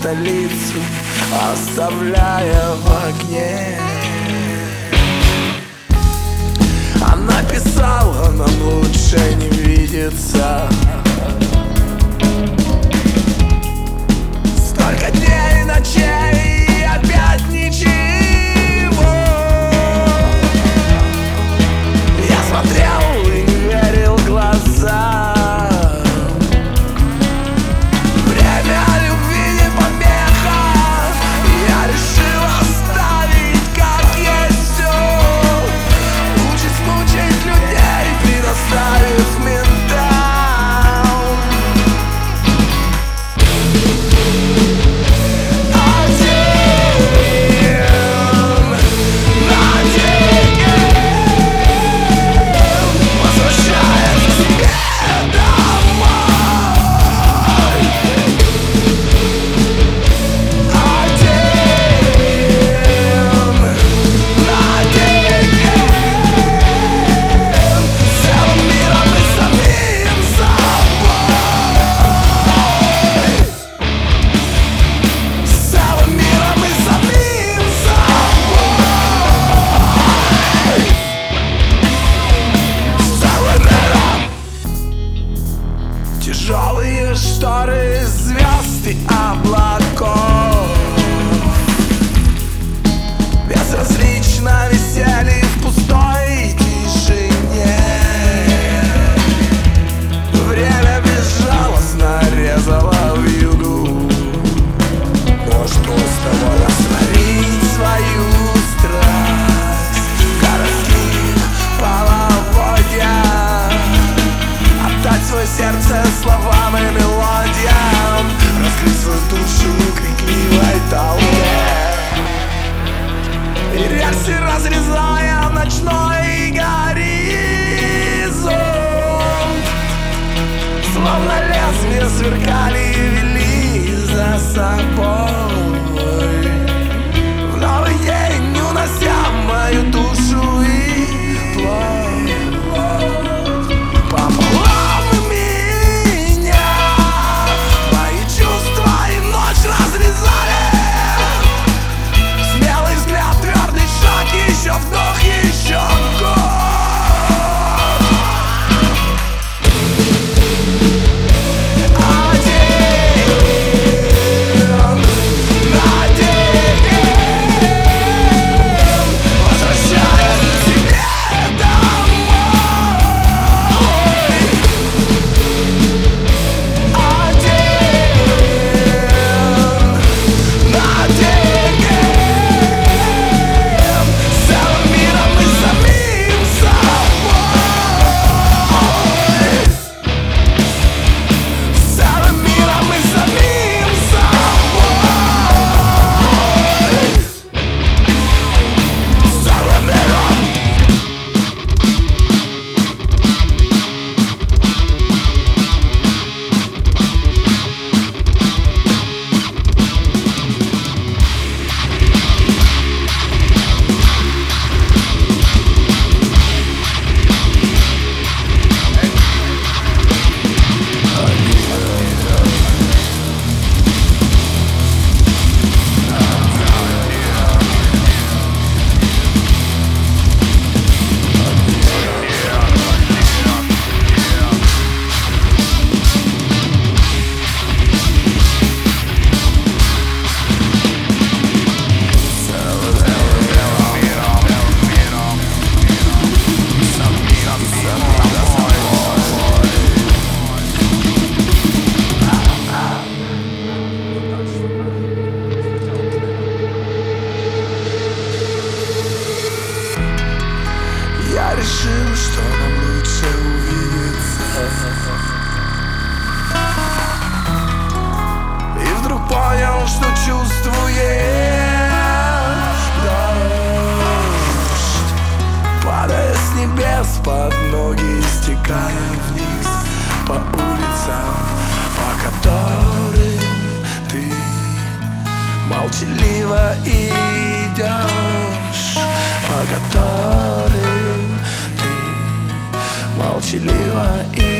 столицу, оставляя в огне. Она писала: нам лучше не видеться. Столько дней и ночей, и опять ничего. Я смотрел и не верил глазам. Время любви не помеха. Я решил оставить как есть все. Учись мучить людей, предоставив ментам. Тяжелые шторы звезд и облаков безразлично висели в пустой тишине. Время безжалостно резало вьюгу. Может, просто надо растворить свою страсть в городских половодьях, отдать свое сердце словам и мелодиям, раскрыть свою душу крикливой толпе. И рельсы разрезая ночной горизонт, словно лезвия сверкали и вели за собой в новый день, унося мою душу и плоть пополам. Мои чувства и ночь разрезали. Смелый взгляд, твердый шаг, еще вдох, еще год. Я решил, что нам лучше увидеться, и вдруг понял, что чувствует дождь, падая с небес под ноги, стекая вниз по улицам, по которым ты молчаливо идешь, по которым молчаливо и